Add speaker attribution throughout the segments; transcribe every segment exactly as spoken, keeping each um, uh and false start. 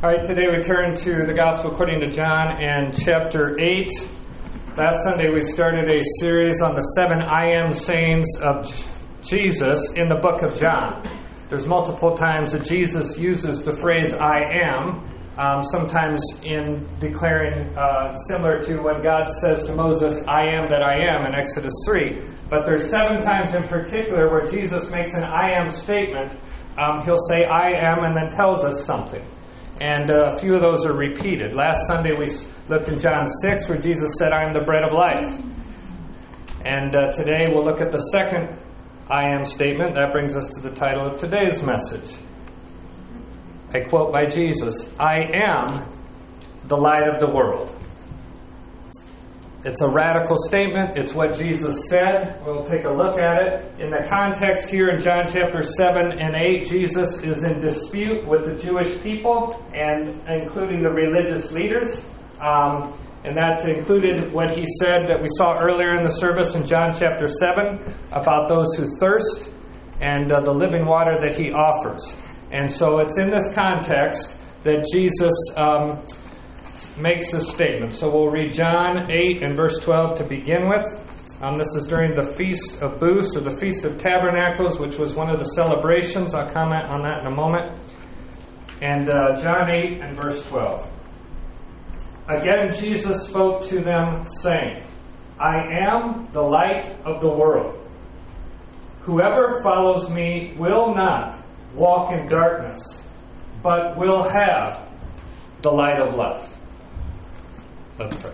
Speaker 1: All right, today we turn to the Gospel according to John and chapter eight. Last Sunday we started a series on the seven I am sayings of Jesus in the book of John. There's multiple times that Jesus uses the phrase I am, um, sometimes in declaring uh, similar to when God says to Moses, I am that I am in Exodus three. But there's seven times in particular where Jesus makes an I am statement. Um, he'll say I am and then tells us something. And uh, a few of those are repeated. Last Sunday we looked in John six where Jesus said, I am the bread of life. And uh, today we'll look at the second I am statement. That brings us to the title of today's message. A quote by Jesus, I am the light of the world. It's a radical statement. It's what Jesus said. We'll take a look at it. In the context here in John chapter seven and eight, Jesus is in dispute with the Jewish people and including the religious leaders. Um, and that included what he said that we saw earlier in the service in John chapter seven about those who thirst and uh, the living water that he offers. And so it's in this context that Jesus Um, makes this statement. So we'll read John eight and verse twelve to begin with. Um, this is during the Feast of Booths, or the Feast of Tabernacles, which was one of the celebrations. I'll comment on that in a moment. And uh, John eight and verse twelve. Again Jesus spoke to them, saying, I am the light of the world. Whoever follows me will not walk in darkness, but will have the light of life. Let's pray.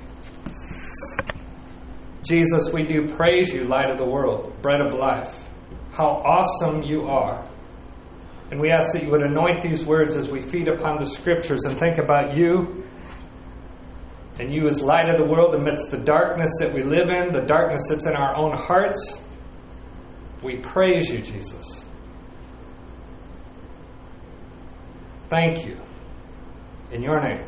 Speaker 1: Jesus, we do praise you, light of the world, bread of life. How awesome you are. And we ask that you would anoint these words as we feed upon the Scriptures and think about you and you as light of the world amidst the darkness that we live in, the darkness that's in our own hearts. We praise you, Jesus. Thank you. In your name.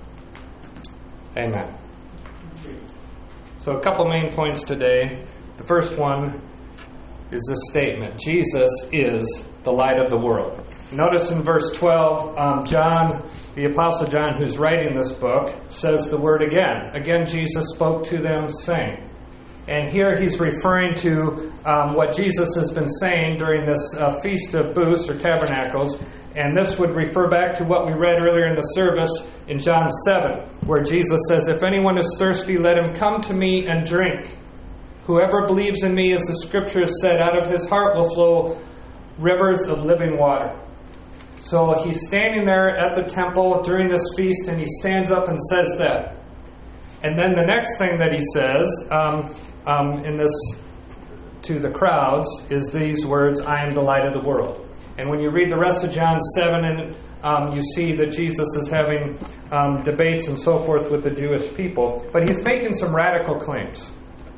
Speaker 1: Amen. So a couple main points today. The first one is this statement. Jesus is the light of the world. Notice in verse twelve, um, John, the Apostle John, who's writing this book, says the word again. Again, Jesus spoke to them, saying. And here he's referring to um, what Jesus has been saying during this uh, Feast of Booths or Tabernacles. And this would refer back to what we read earlier in the service in John seven, where Jesus says, if anyone is thirsty, let him come to me and drink. Whoever believes in me, as the Scriptures said, out of his heart will flow rivers of living water. So he's standing there at the temple during this feast, and he stands up and says that. And then the next thing that he says um, um, in this to the crowds is these words, I am the light of the world. And when you read the rest of John seven, and um, you see that Jesus is having um, debates and so forth with the Jewish people. But he's making some radical claims.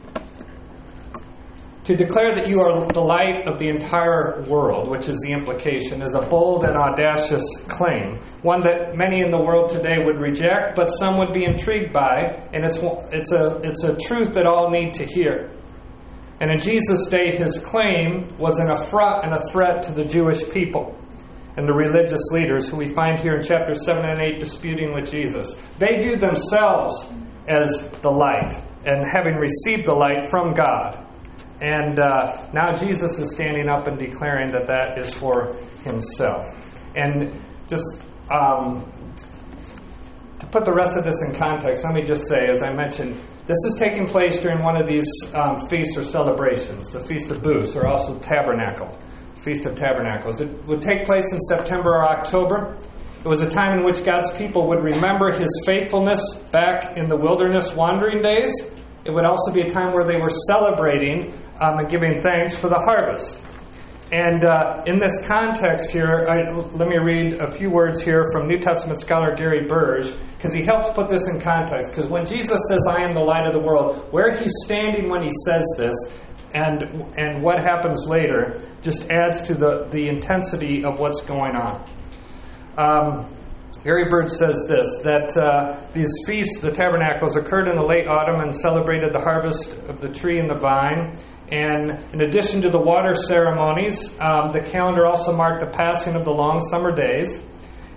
Speaker 1: To declare that you are the light of the entire world, which is the implication, is a bold and audacious claim. One that many in the world today would reject, but some would be intrigued by. And it's it's a it's a truth that all need to hear. And in Jesus' day, his claim was an affront and a threat to the Jewish people and the religious leaders who we find here in chapter seven and eight disputing with Jesus. They viewed themselves as the light and having received the light from God. And uh, now Jesus is standing up and declaring that that is for himself. And just um, to put the rest of this in context, let me just say, as I mentioned, this is taking place during one of these um, feasts or celebrations, the Feast of Booths, or also Tabernacle, Feast of Tabernacles. It would take place in September or October. It was a time in which God's people would remember his faithfulness back in the wilderness wandering days. It would also be a time where they were celebrating um, and giving thanks for the harvest. And uh, in this context here, I, let me read a few words here from New Testament scholar Gary Burge, because he helps put this in context. Because when Jesus says, I am the light of the world, where he's standing when he says this, and and what happens later, just adds to the, the intensity of what's going on. Um, Gary Burge says this, that uh, these feasts, the tabernacles, occurred in the late autumn and celebrated the harvest of the tree and the vine. And in addition to the water ceremonies, um, the calendar also marked the passing of the long summer days.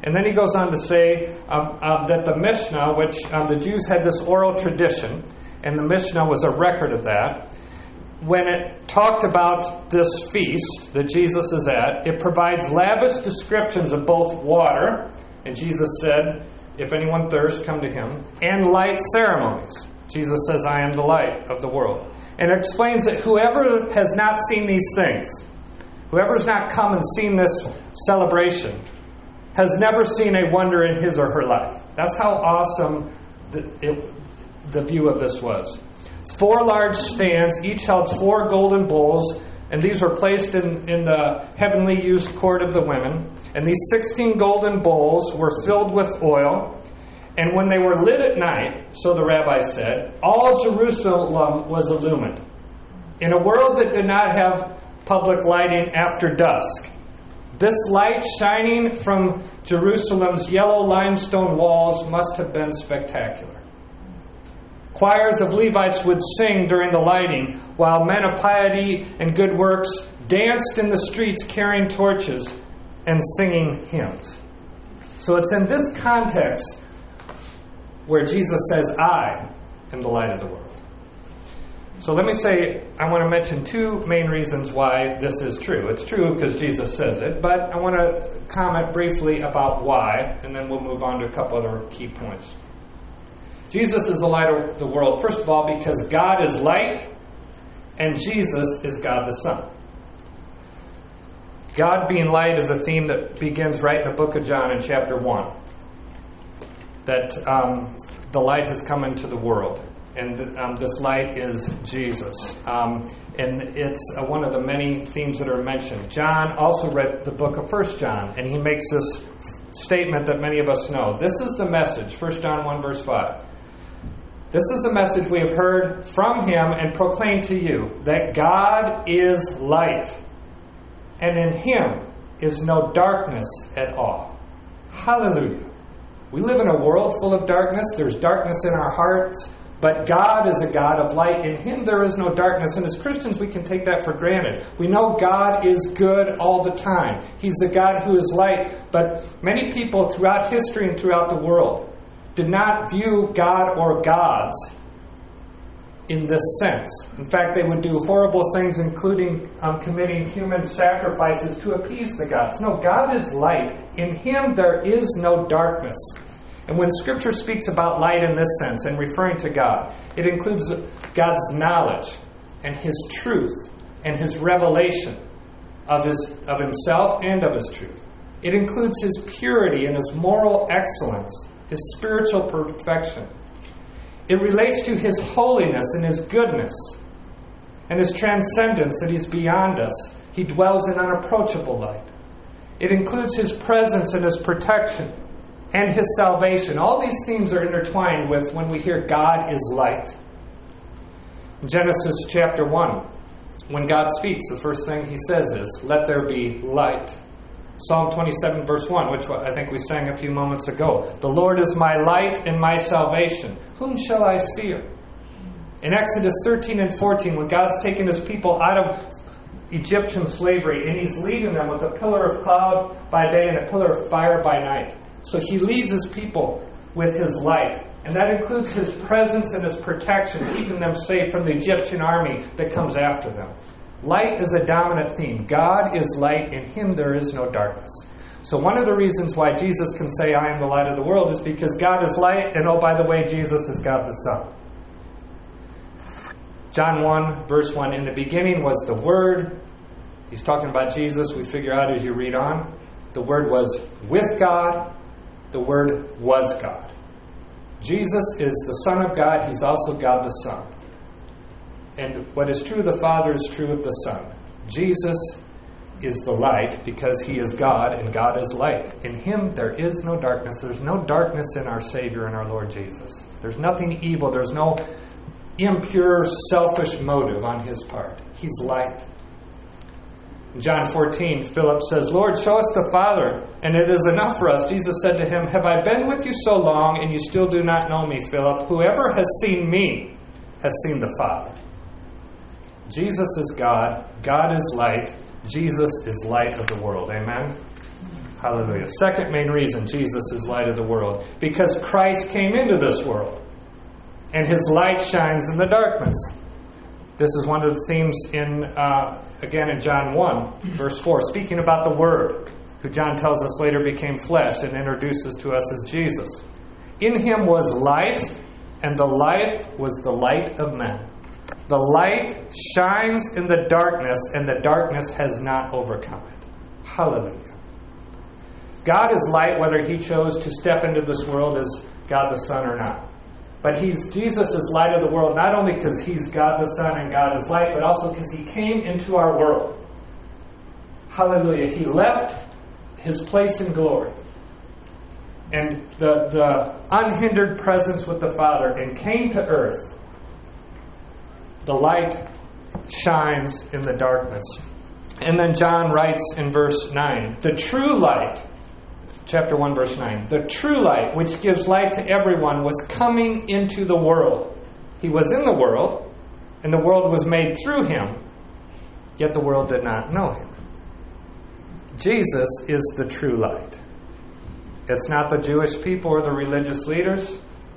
Speaker 1: And then he goes on to say um, um, that the Mishnah, which um, the Jews had this oral tradition, and the Mishnah was a record of that, when it talked about this feast that Jesus is at, it provides lavish descriptions of both water, and Jesus said, if anyone thirsts, come to him, and light ceremonies. Jesus says, I am the light of the world. And it explains that whoever has not seen these things, whoever has not come and seen this celebration, has never seen a wonder in his or her life. That's how awesome the, it, the view of this was. Four large stands, each held four golden bowls, and these were placed in, in the heavenly used court of the women. And these sixteen golden bowls were filled with oil. And when they were lit at night, so the rabbi said, all Jerusalem was illumined. In a world that did not have public lighting after dusk, this light shining from Jerusalem's yellow limestone walls must have been spectacular. Choirs of Levites would sing during the lighting, while men of piety and good works danced in the streets carrying torches and singing hymns. So it's in this context where Jesus says, I am the light of the world. So let me say, I want to mention two main reasons why this is true. It's true because Jesus says it, but I want to comment briefly about why, and then we'll move on to a couple other key points. Jesus is the light of the world, first of all, because God is light, and Jesus is God the Son. God being light is a theme that begins right in the book of John in chapter one. That um, the light has come into the world. And um, this light is Jesus. Um, and it's uh, one of the many themes that are mentioned. John also read the book of First John, and he makes this statement that many of us know. This is the message, First John one, verse five. This is the message we have heard from him and proclaimed to you, that God is light, and in him is no darkness at all. Hallelujah. We live in a world full of darkness. There's darkness in our hearts. But God is a God of light. In him there is no darkness. And as Christians, we can take that for granted. We know God is good all the time. He's the God who is light. But many people throughout history and throughout the world did not view God or gods in this sense. In fact, they would do horrible things, including um, committing human sacrifices to appease the gods. No, God is light. In him there is no darkness. And when Scripture speaks about light in this sense and referring to God, it includes God's knowledge and his truth and his revelation of his of himself and of his truth. It includes his purity and his moral excellence, his spiritual perfection. It relates to his holiness and his goodness and his transcendence, that he's beyond us. He dwells in unapproachable light. It includes his presence and his protection and his salvation. All these themes are intertwined with when we hear God is light. In Genesis chapter one, when God speaks, the first thing he says is, let there be light. Psalm twenty-seven, verse one, which I think we sang a few moments ago. The Lord is my light and my salvation. Whom shall I fear? In Exodus thirteen and fourteen, when God's taken his people out of Egyptian slavery, and he's leading them with a pillar of cloud by day and a pillar of fire by night. So he leads his people with his light. And that includes his presence and his protection, keeping them safe from the Egyptian army that comes after them. Light is a dominant theme. God is light. In him there is no darkness. So one of the reasons why Jesus can say, I am the light of the world, is because God is light, and oh, by the way, Jesus is God the Son. John one, verse one, in the beginning was the Word. He's talking about Jesus. We figure out as you read on. The Word was with God. The Word was God. Jesus is the Son of God. He's also God the Son. And what is true of the Father is true of the Son. Jesus is the light because he is God and God is light. In him there is no darkness. There's no darkness in our Savior and our Lord Jesus. There's nothing evil. There's no impure, selfish motive on his part. He's light. In John fourteen, Philip says, Lord, show us the Father, and it is enough for us. Jesus said to him, have I been with you so long, and you still do not know me, Philip? Whoever has seen me has seen the Father. Jesus is God. God is light. Jesus is light of the world. Amen? Hallelujah. Second main reason Jesus is light of the world. Because Christ came into this world. And his light shines in the darkness. This is one of the themes in, uh, again, in John one, verse four. Speaking about the Word, who John tells us later became flesh and introduces to us as Jesus. In him was life, and the life was the light of men. The light shines in the darkness, and the darkness has not overcome it. Hallelujah. God is light whether he chose to step into this world as God the Son or not. But he's Jesus is light of the world, not only because he's God the Son and God is light, but also because he came into our world. Hallelujah. He left his place in glory and the, the unhindered presence with the Father and came to earth. The light shines in the darkness. And then John writes in verse nine, the true light, chapter one, verse nine, the true light, which gives light to everyone, was coming into the world. He was in the world, and the world was made through him, yet the world did not know him. Jesus is the true light. It's not the Jewish people or the religious leaders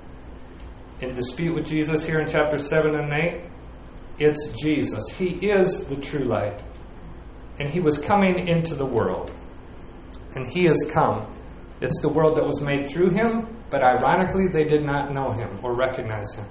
Speaker 1: in dispute with Jesus here in chapter seven and eight. It's Jesus. He is the true light. And he was coming into the world. And he has come. It's the world that was made through him, but ironically, they did not know him or recognize him.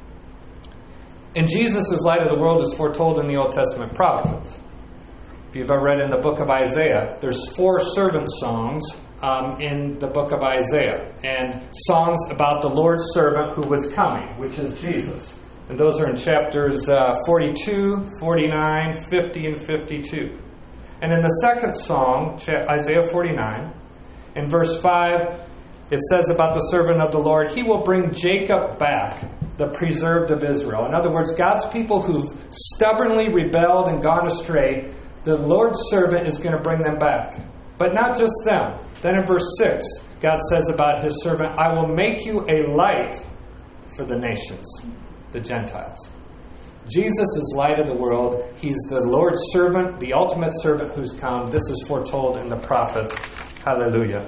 Speaker 1: And Jesus' light of the world is foretold in the Old Testament prophets. If you've ever read in the book of Isaiah, there's four servant songs um, in the book of Isaiah. And songs about the Lord's servant who was coming, which is Jesus. And those are in chapters uh, forty-two, forty-nine, fifty, and fifty-two. And in the second song, Isaiah forty-nine, in verse five, it says about the servant of the Lord, he will bring Jacob back, the preserved of Israel. In other words, God's people who've stubbornly rebelled and gone astray, the Lord's servant is going to bring them back. But not just them. Then in verse six, God says about his servant, I will make you a light for the nations, the Gentiles. Jesus is light of the world. He's the Lord's servant, the ultimate servant who's come. This is foretold in the prophets. Hallelujah.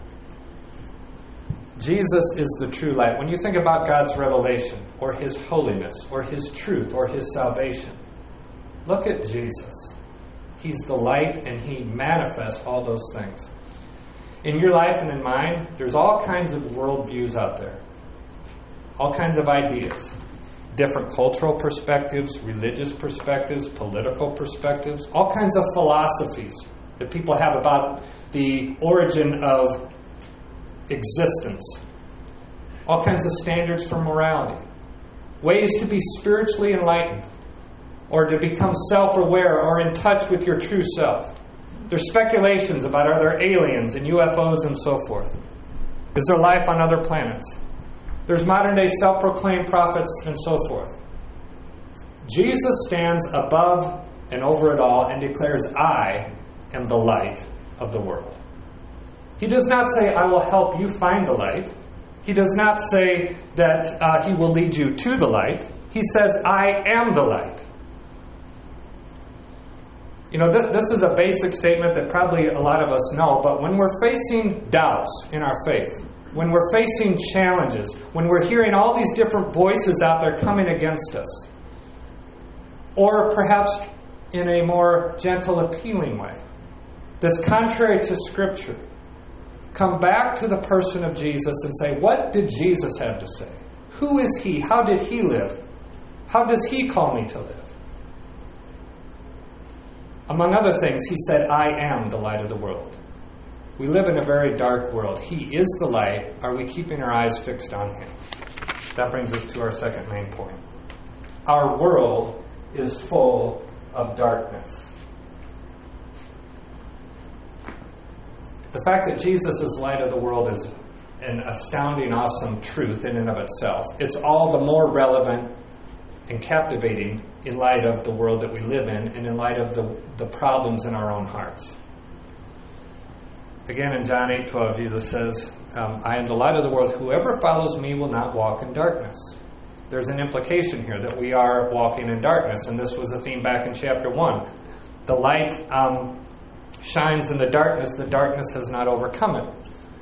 Speaker 1: Jesus is the true light. When you think about God's revelation, or his holiness, or his truth, or his salvation, look at Jesus. He's the light, and he manifests all those things. In your life and in mine, there's all kinds of worldviews out there. All kinds of ideas. Different cultural perspectives, religious perspectives, political perspectives, all kinds of philosophies that people have about the origin of existence. All kinds of standards for morality. Ways to be spiritually enlightened or to become self-aware or in touch with your true self. There's speculations about are there aliens and U F Os and so forth. Is there life on other planets? There's modern-day self-proclaimed prophets and so forth. Jesus stands above and over it all and declares, I am the light of the world. He does not say, I will help you find the light. He does not say that uh, he will lead you to the light. He says, I am the light. You know, this, this is a basic statement that probably a lot of us know, but when we're facing doubts in our faith, when we're facing challenges, when we're hearing all these different voices out there coming against us, or perhaps in a more gentle, appealing way, that's contrary to Scripture, come back to the person of Jesus and say, what did Jesus have to say? Who is he? How did he live? How does he call me to live? Among other things, he said, I am the light of the world. We live in a very dark world. He is the light. Are we keeping our eyes fixed on him? That brings us to our second main point. Our world is full of darkness. The fact that Jesus is light of the world is an astounding, awesome truth in and of itself. It's all the more relevant and captivating in light of the world that we live in and in light of the, the problems in our own hearts. Again, in John eight twelve, Jesus says, um, I am the light of the world. Whoever follows me will not walk in darkness. There's an implication here that we are walking in darkness, and this was a theme back in chapter one. The light um, shines in the darkness, the darkness has not overcome it.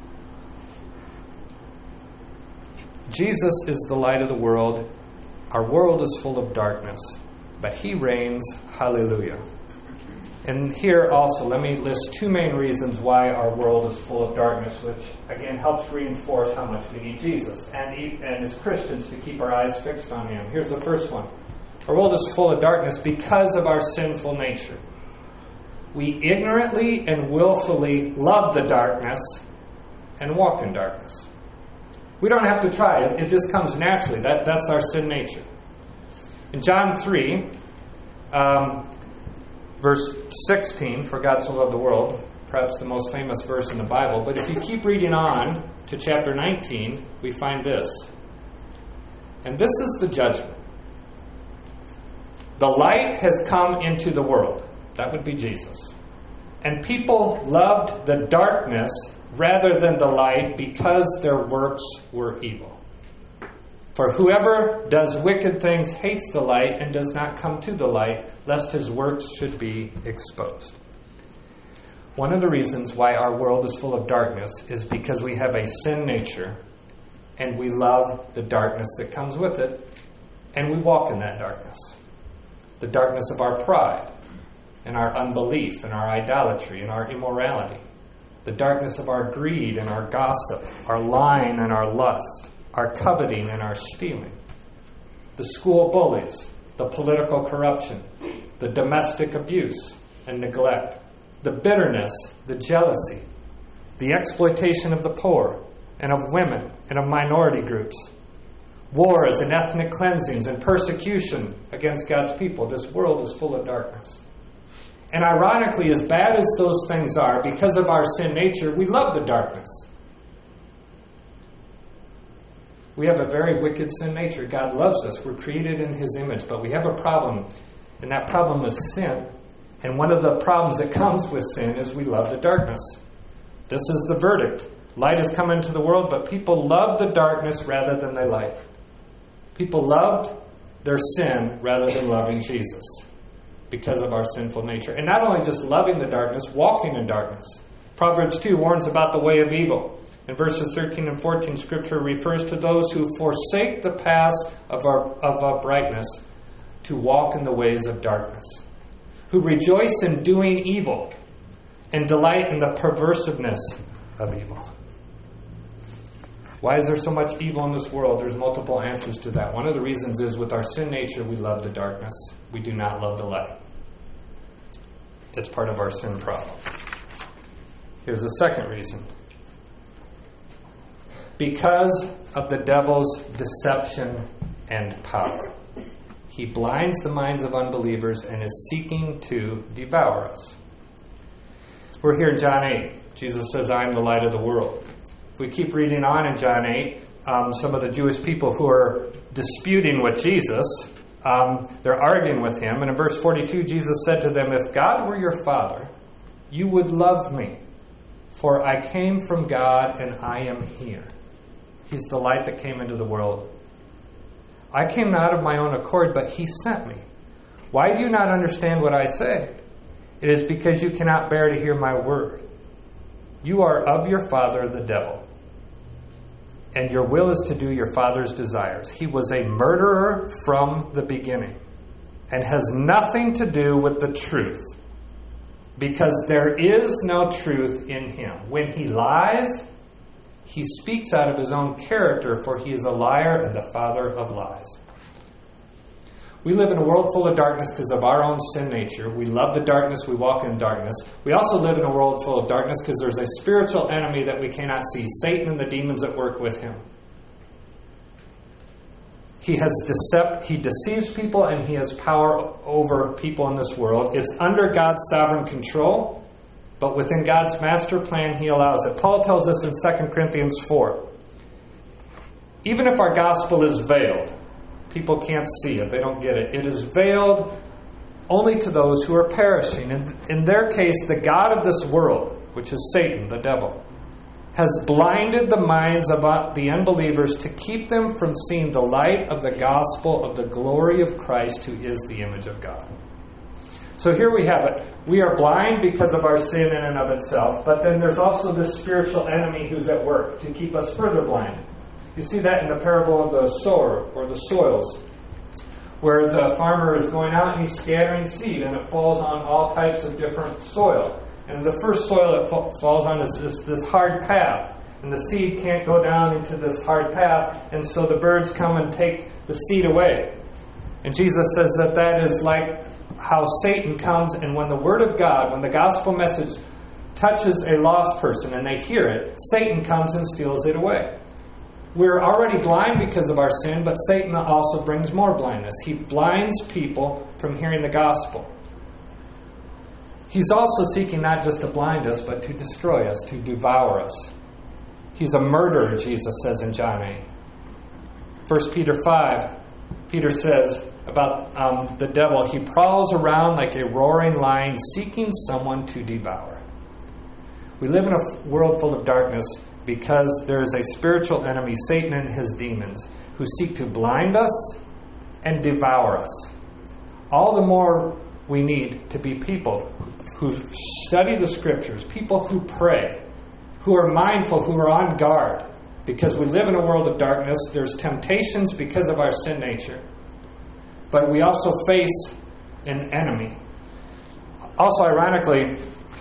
Speaker 1: Jesus is the light of the world. Our world is full of darkness, but He reigns. Hallelujah. And here also, let me list two main reasons why our world is full of darkness, which again helps reinforce how much we need Jesus and, and as Christians to keep our eyes fixed on Him. Here's the first one. Our world is full of darkness because of our sinful nature. We ignorantly and willfully love the darkness and walk in darkness. We don't have to try it. It just comes naturally. That, that's our sin nature. In John three, um, verse sixteen, for God so loved the world, perhaps the most famous verse in the Bible. But if you keep reading on to chapter nineteen, we find this. And this is the judgment. The light has come into the world. That would be Jesus. And people loved the darkness rather than the light because their works were evil. For whoever does wicked things hates the light and does not come to the light, lest his works should be exposed. One of the reasons why our world is full of darkness is because we have a sin nature and we love the darkness that comes with it, and we walk in that darkness. The darkness of our pride and our unbelief and our idolatry and our immorality. The darkness of our greed and our gossip, our lying and our lust, our coveting and our stealing. The school bullies, the political corruption, the domestic abuse and neglect, the bitterness, the jealousy, the exploitation of the poor and of women and of minority groups, wars and ethnic cleansings and persecution against God's people. This world is full of darkness. And ironically, as bad as those things are, because of our sin nature, we love the darkness. We have a very wicked sin nature. God loves us. We're created in His image, but we have a problem, and that problem is sin. And one of the problems that comes with sin is we love the darkness. This is the verdict. Light has come into the world, but people love the darkness rather than the light. People loved their sin rather than loving Jesus because of our sinful nature. And not only just loving the darkness, walking in darkness. Proverbs two warns about the way of evil. In verses thirteen and fourteen, Scripture refers to those who forsake the paths of, our, of uprightness to walk in the ways of darkness, who rejoice in doing evil and delight in the perversiveness of evil. Why is there so much evil in this world? There's multiple answers to that. One of the reasons is with our sin nature, we love the darkness. We do not love the light. It's part of our sin problem. Here's the second reason. Because of the devil's deception and power. He blinds the minds of unbelievers and is seeking to devour us. We're here in John eight. Jesus says, I am the light of the world. If we keep reading on in John eight, um, some of the Jewish people who are disputing with Jesus, um, they're arguing with Him. And in verse forty-two, Jesus said to them, if God were your Father, you would love me, for I came from God and I am here. He's the light that came into the world. I came not of my own accord, but He sent me. Why do you not understand what I say? It is because you cannot bear to hear my word. You are of your father, the devil, and your will is to do your father's desires. He was a murderer from the beginning and has nothing to do with the truth, because there is no truth in him. When he lies, he speaks out of his own character, for he is a liar and the father of lies. We live in a world full of darkness because of our own sin nature. We love the darkness. We walk in darkness. We also live in a world full of darkness because there's a spiritual enemy that we cannot see, Satan and the demons that work with him. He has decept, he deceives people, and he has power over people in this world. It's under God's sovereign control, but within God's master plan, he allows it. Paul tells us in Second Corinthians four, even if our gospel is veiled, people can't see it. They don't get it. It is veiled only to those who are perishing. And in their case, the God of this world, which is Satan, the devil, has blinded the minds of the unbelievers to keep them from seeing the light of the gospel of the glory of Christ, who is the image of God. So here we have it. We are blind because of our sin in and of itself, but then there's also this spiritual enemy who's at work to keep us further blind. You see that in the parable of the sower, or the soils, where the farmer is going out and he's scattering seed, and it falls on all types of different soil. And the first soil it fa- falls on is, is this hard path. And the seed can't go down into this hard path, and so the birds come and take the seed away. And Jesus says that that is like how Satan comes, and when the Word of God, when the gospel message touches a lost person and they hear it, Satan comes and steals it away. We're already blind because of our sin, but Satan also brings more blindness. He blinds people from hearing the gospel. He's also seeking not just to blind us, but to destroy us, to devour us. He's a murderer, Jesus says in John eight. First Peter five, Peter says about um, the devil, he prowls around like a roaring lion, seeking someone to devour. We live in a world full of darkness because there is a spiritual enemy, Satan and his demons, who seek to blind us and devour us. All the more we need to be people who study the Scriptures, people who pray, who are mindful, who are on guard. Because we live in a world of darkness, there's temptations because of our sin nature. But we also face an enemy. Also, ironically,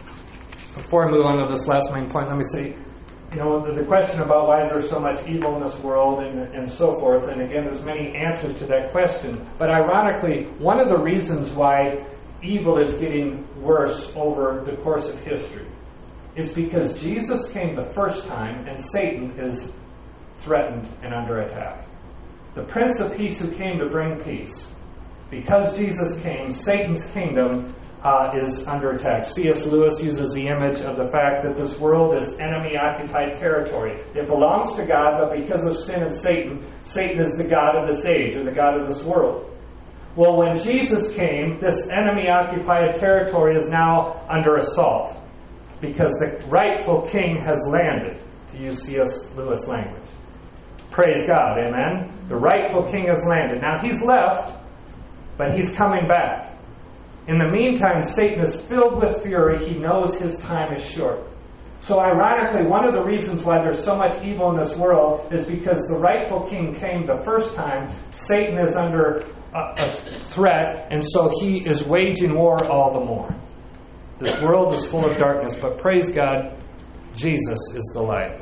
Speaker 1: before I move on to this last main point, let me say, you know, the, the question about why is there so much evil in this world and, and so forth, and again, there's many answers to that question. But ironically, one of the reasons why evil is getting worse over the course of history is because Jesus came the first time and Satan is threatened and under attack. The Prince of Peace who came to bring peace. Because Jesus came, Satan's kingdom uh, is under attack. C S Lewis uses the image of the fact that this world is enemy-occupied territory. It belongs to God, but because of sin and Satan, Satan is the god of this age, or the god of this world. Well, when Jesus came, this enemy-occupied territory is now under assault, because the rightful king has landed, to use C S Lewis language. Praise God, amen? The rightful king has landed. Now, he's left, but he's coming back. In the meantime, Satan is filled with fury. He knows his time is short. So ironically, one of the reasons why there's so much evil in this world is because the rightful king came the first time. Satan is under a, a threat, and so he is waging war all the more. This world is full of darkness, but praise God, Jesus is the light.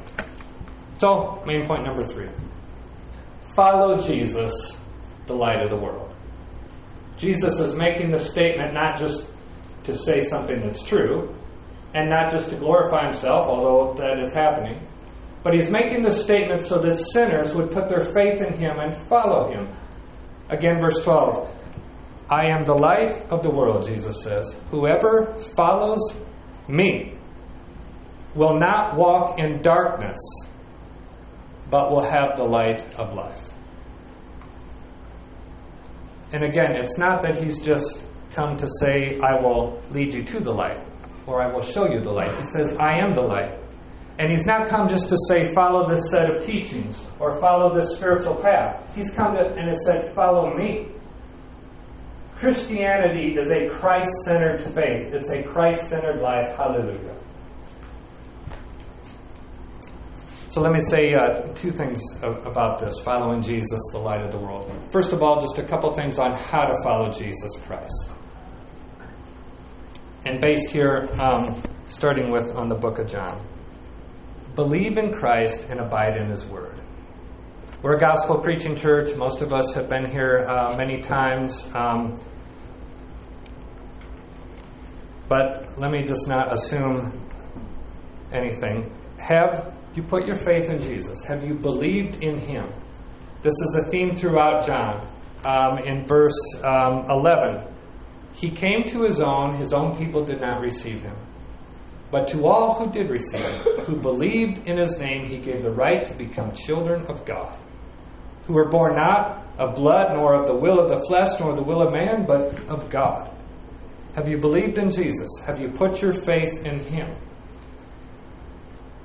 Speaker 1: So, main point number three. Follow Jesus, the light of the world. Jesus is making the statement not just to say something that's true, and not just to glorify himself, although that is happening, but he's making the statement so that sinners would put their faith in him and follow him. Again, verse twelve. I am the light of the world, Jesus says. Whoever follows me will not walk in darkness, but will have the light of life. And again, it's not that he's just come to say, I will lead you to the light, or I will show you the light. He says, I am the light. And he's not come just to say, follow this set of teachings, or follow this spiritual path. He's come to, and has said, follow me. Christianity is a Christ-centered faith. It's a Christ-centered life. Hallelujah. So let me say uh, two things about this, following Jesus, the light of the world. First of all, just a couple things on how to follow Jesus Christ. And based here, um, starting with on the book of John. Believe in Christ and abide in his word. We're a gospel preaching church. Most of us have been here uh, many times. Um, but let me just not assume anything. Have you put your faith in Jesus? Have you believed in him? This is a theme throughout John. Um, in verse um, eleven, he came to his own, his own people did not receive him. But to all who did receive him, who believed in his name, he gave the right to become children of God, who were born not of blood, nor of the will of the flesh, nor the will of man, but of God. Have you believed in Jesus? Have you put your faith in him?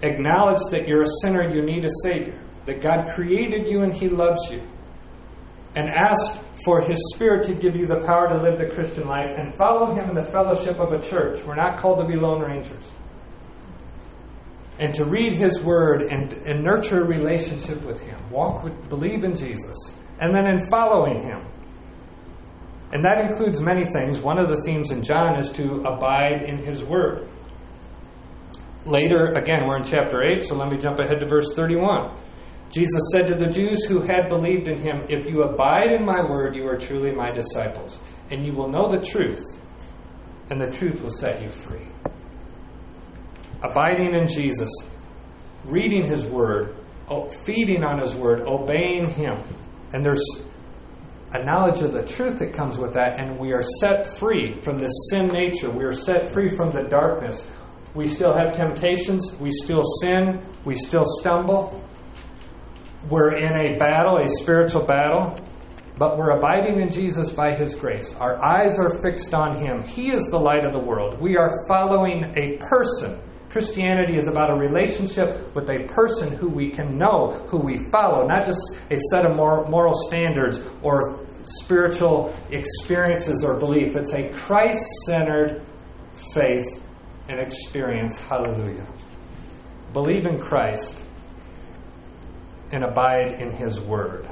Speaker 1: Acknowledge that you're a sinner, you need a Savior, that God created you and he loves you. and ask for His Spirit to give you the power to live the Christian life and follow Him in the fellowship of a church. We're not called to be lone rangers. And to read His Word and, and nurture a relationship with Him. Walk with, believe in Jesus. And then in following Him. And that includes many things. One of the themes in John is to abide in His Word. Later, again, we're in chapter eight, so let me jump ahead to verse thirty-one. Jesus said to the Jews who had believed in Him, "If you abide in my word, you are truly my disciples, and you will know the truth, and the truth will set you free." Abiding in Jesus, reading His word, feeding on His word, obeying Him. And there's a knowledge of the truth that comes with that, and we are set free from this sin nature. We are set free from the darkness. We still have temptations. We still sin. We still stumble. We're in a battle, a spiritual battle, but we're abiding in Jesus by His grace. Our eyes are fixed on Him. He is the light of the world. We are following a person. Christianity is about a relationship with a person who we can know, who we follow, not just a set of moral standards or spiritual experiences or belief. It's a Christ-centered faith and experience. Hallelujah. Believe in Christ and abide in His Word.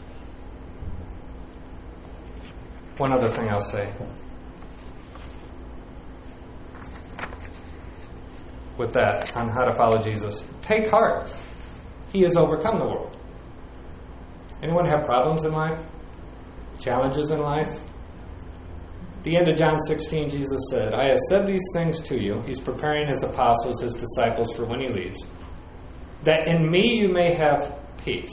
Speaker 1: One other thing I'll say. With that, on how to follow Jesus. Take heart. He has overcome the world. Anyone have problems in life? Challenges in life? At the end of John sixteen, Jesus said, "I have said these things to you." He's preparing His apostles, His disciples, for when He leaves. "That in me you may have peace.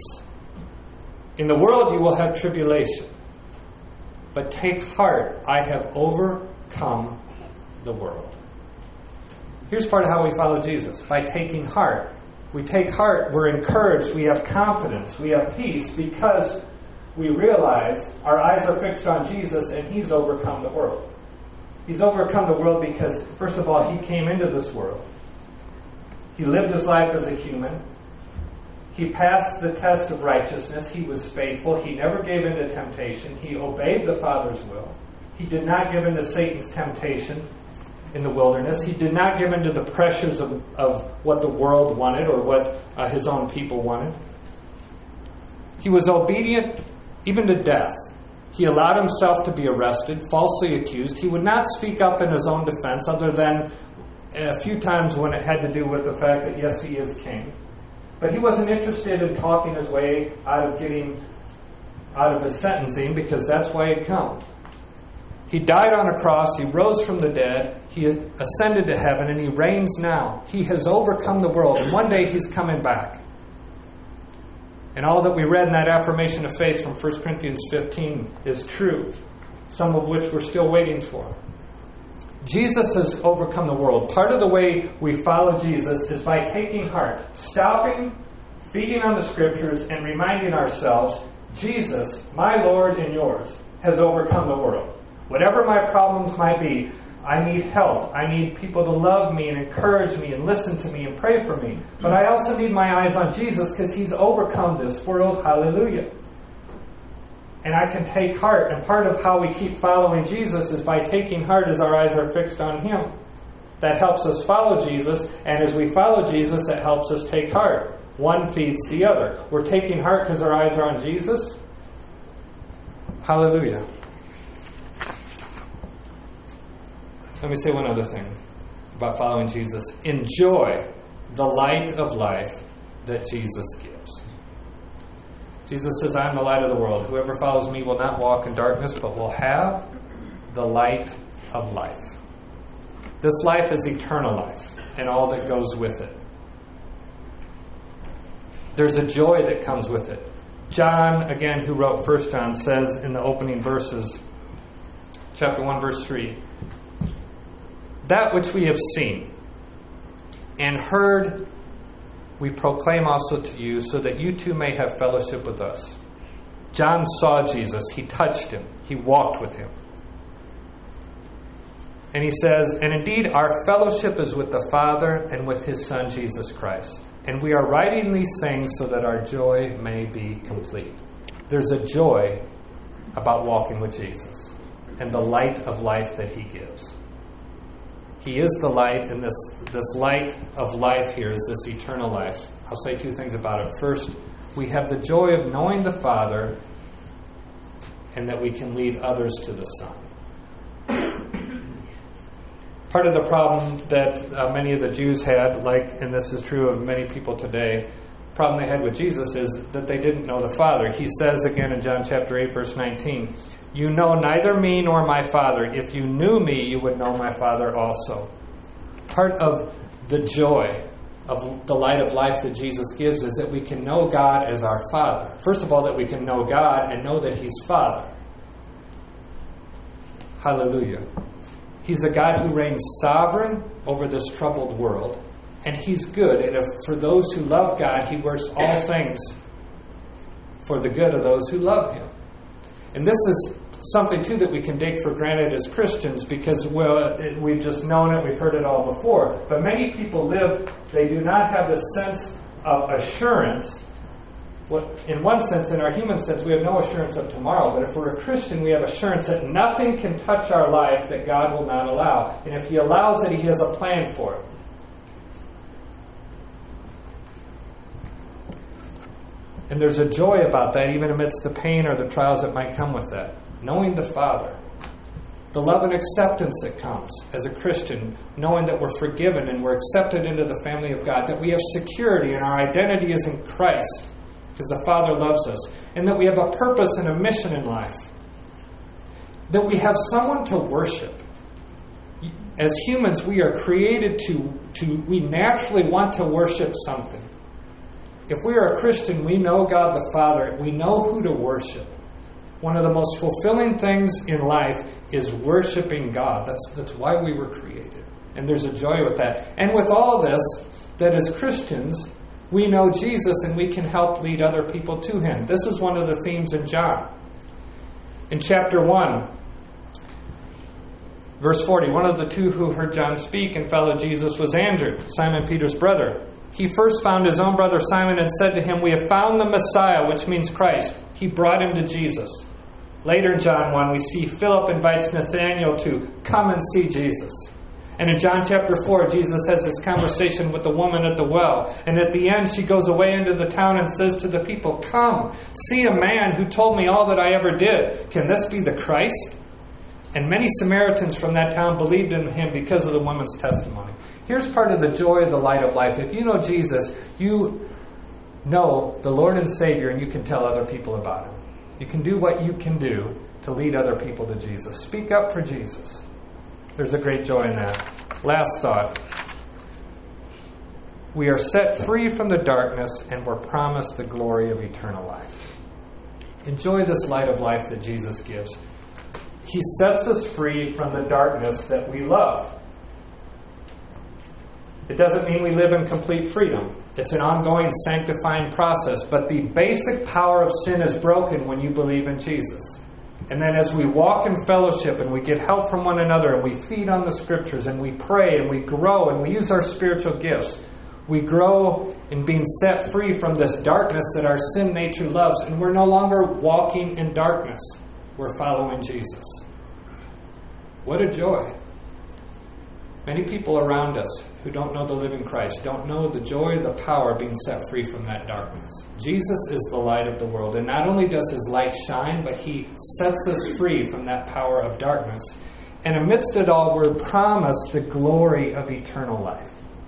Speaker 1: In the world you will have tribulation. But take heart, I have overcome the world." Here's part of how we follow Jesus. By taking heart. We take heart, we're encouraged, we have confidence, we have peace because we realize our eyes are fixed on Jesus and He's overcome the world. He's overcome the world because, first of all, He came into this world. He lived His life as a human. He passed the test of righteousness. He was faithful. He never gave in to temptation. He obeyed the Father's will. He did not give in to Satan's temptation in the wilderness. He did not give in to the pressures of, of what the world wanted or what uh, His own people wanted. He was obedient even to death. He allowed Himself to be arrested, falsely accused. He would not speak up in His own defense other than a few times when it had to do with the fact that, yes, He is king. But He wasn't interested in talking His way out of getting out of His sentencing because that's why He'd come. He died on a cross, He rose from the dead, He ascended to heaven, and He reigns now. He has overcome the world, and one day He's coming back. And all that we read in that affirmation of faith from First Corinthians fifteen is true, some of which we're still waiting for. Jesus has overcome the world. Part of the way we follow Jesus is by taking heart, stopping, feeding on the Scriptures, and reminding ourselves, Jesus, my Lord and yours, has overcome the world. Whatever my problems might be, I need help. I need people to love me and encourage me and listen to me and pray for me. But I also need my eyes on Jesus because He's overcome this world. Hallelujah. And I can take heart. And part of how we keep following Jesus is by taking heart as our eyes are fixed on Him. That helps us follow Jesus. And as we follow Jesus, it helps us take heart. One feeds the other. We're taking heart because our eyes are on Jesus. Hallelujah. Let me say one other thing about following Jesus. Enjoy the light of life that Jesus gives. Jesus says, "I am the light of the world. Whoever follows me will not walk in darkness, but will have the light of life." This life is eternal life and all that goes with it. There's a joy that comes with it. John, again, who wrote First John, says in the opening verses, chapter one, verse three, "That which we have seen and heard, we proclaim also to you, so that you too may have fellowship with us." John saw Jesus. He touched Him. He walked with Him. And he says, "And indeed our fellowship is with the Father and with His Son, Jesus Christ. And we are writing these things so that our joy may be complete." There's a joy about walking with Jesus and the light of life that he gives. He is the light, and this, this light of life here is this eternal life. I'll say two things about it. First, we have the joy of knowing the Father and that we can lead others to the Son. Part of the problem that uh, many of the Jews had, like, and this is true of many people today, the problem they had with Jesus is that they didn't know the Father. He says again in John chapter eight, verse nineteen, "You know neither me nor my Father. If you knew me, you would know my Father also." Part of the joy of the light of life that Jesus gives is that we can know God as our Father. First of all, that we can know God and know that he's Father. Hallelujah. He's a God who reigns sovereign over this troubled world, and he's good. And if for those who love God, he works all things for the good of those who love him. And this is something, too, that we can take for granted as Christians because, well, it, we've just known it, we've heard it all before. But many people live, they do not have the sense of assurance. Well, in one sense, in our human sense, we have no assurance of tomorrow. But if we're a Christian, we have assurance that nothing can touch our life that God will not allow. And if he allows it, he has a plan for it. And there's a joy about that, even amidst the pain or the trials that might come with that. Knowing the Father. The love and acceptance that comes as a Christian, knowing that we're forgiven and we're accepted into the family of God, that we have security and our identity is in Christ because the Father loves us, and that we have a purpose and a mission in life. That we have someone to worship. As humans, we are created to, to we naturally want to worship something. If we are a Christian, we know God the Father. We know who to worship. One of the most fulfilling things in life is worshiping God. That's, that's why we were created. And there's a joy with that. And with all this, that as Christians, we know Jesus and we can help lead other people to him. This is one of the themes in John. In chapter one, verse forty, one of the two who heard John speak and followed Jesus was Andrew, Simon Peter's brother. He first found his own brother Simon and said to him, "We have found the Messiah," which means Christ. He brought him to Jesus. Later in John one, we see Philip invites Nathanael to come and see Jesus. And in John chapter four, Jesus has this conversation with the woman at the well. And at the end, she goes away into the town and says to the people, "Come, see a man who told me all that I ever did. Can this be the Christ?" And many Samaritans from that town believed in him because of the woman's testimony. Here's part of the joy of the light of life. If you know Jesus, you know the Lord and Savior, and you can tell other people about him. You can do what you can do to lead other people to Jesus. Speak up for Jesus. There's a great joy in that. Last thought. We are set free from the darkness and we're promised the glory of eternal life. Enjoy this light of life that Jesus gives. He sets us free from the darkness that we love. It doesn't mean we live in complete freedom. It's an ongoing sanctifying process. But the basic power of sin is broken when you believe in Jesus. And then as we walk in fellowship and we get help from one another and we feed on the Scriptures and we pray and we grow and we use our spiritual gifts, we grow in being set free from this darkness that our sin nature loves. And we're no longer walking in darkness. We're following Jesus. What a joy. Many people around us who don't know the living Christ don't know the joy, the power of being set free from that darkness. Jesus is the light of the world. And not only does his light shine, but he sets us free from that power of darkness. And amidst it all, we're promised the glory of eternal life.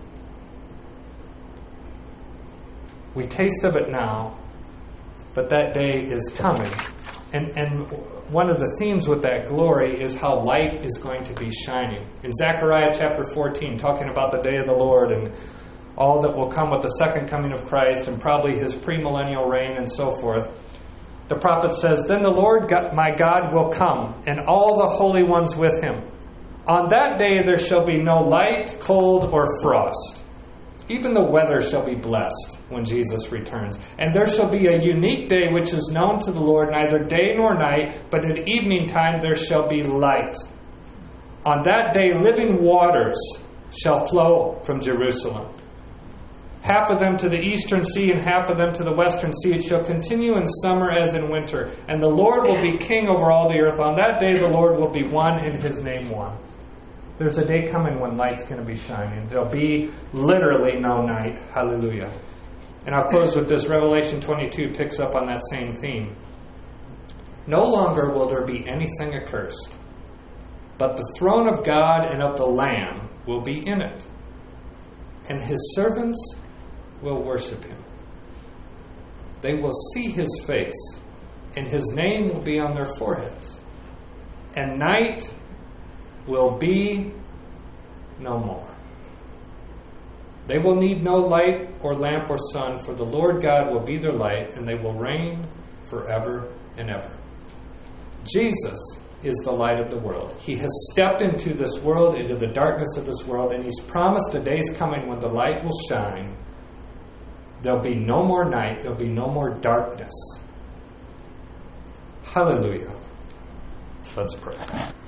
Speaker 1: We taste of it now, but that day is coming. And, and one of the themes with that glory is how light is going to be shining. In Zechariah chapter fourteen, talking about the day of the Lord and all that will come with the second coming of Christ and probably his premillennial reign and so forth, the prophet says, "Then the Lord God, my God will come, and all the holy ones with him. On that day there shall be no light, cold, or frost. Even the weather shall be blessed when Jesus returns. And there shall be a unique day which is known to the Lord, neither day nor night, but at evening time there shall be light. On that day living waters shall flow from Jerusalem." half of them to the eastern sea and half of them to the western sea. It shall continue in summer as in winter. And the Lord will be king over all the earth. On that day the Lord will be one and his name one. There's a day coming when light's going to be shining. There'll be literally no night. Hallelujah. And I'll close with this. Revelation twenty-two picks up on that same theme. No longer will there be anything accursed, but the throne of God and of the Lamb will be in it, and his servants will worship him. They will see his face, and his name will be on their foreheads. And night will be no more. They will need no light or lamp or sun, for the Lord God will be their light, and they will reign forever and ever. Jesus is the light of the world. He has stepped into this world, into the darkness of this world, and he's promised a day's coming when the light will shine. There'll be no more night. There'll be no more darkness. Hallelujah. Let's pray.